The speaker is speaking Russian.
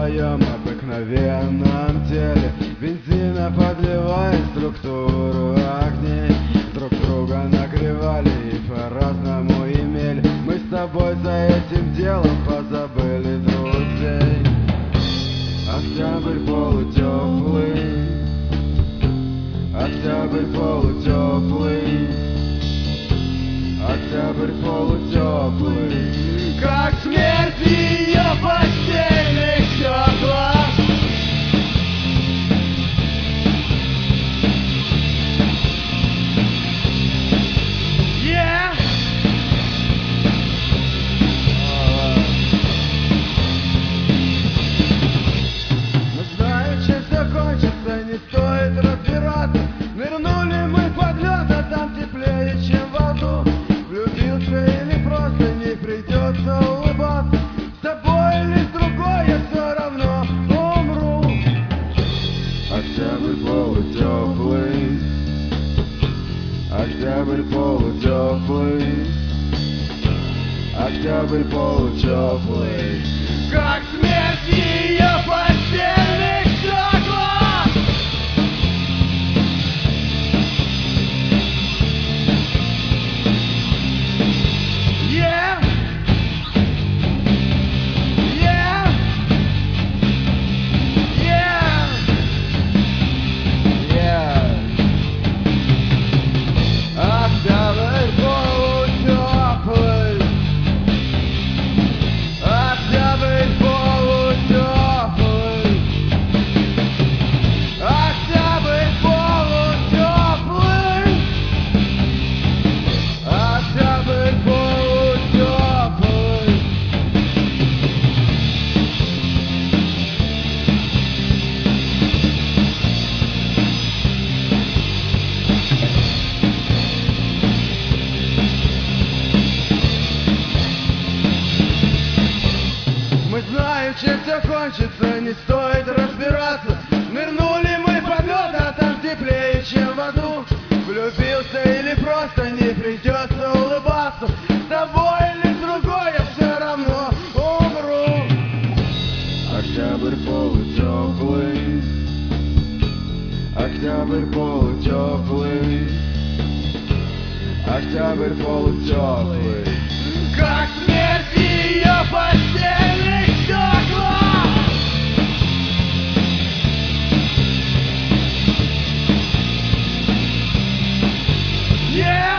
своем обыкновенном теле, бензина подливая структуру огней. Друг друга нагревали и по-разному имели. Мы с тобой за этим делом позабыли друзей. Октябрь полутеплый, октябрь полутеплый, октябрь полутеплый, как смерть ее постельных стекла. Не стоит разбираться. Нырнули мы под лед, а там теплее, чем в аду. Влюбился или просто не придется улыбаться. С тобой или с другой я все равно умру. Октябрь полутеплый, октябрь полутеплый, октябрь полутеплый, как смерть ее постельных стекла. Чем все кончится, не стоит разбираться. Нырнули мы под лед, а там теплее, чем в аду. Влюбился или просто не придется улыбаться. С тобой или с другой я все равно умру. Октябрь полутеплый, октябрь полутеплый, октябрь полутеплый, как смерть ее постельных стекла. Yeah!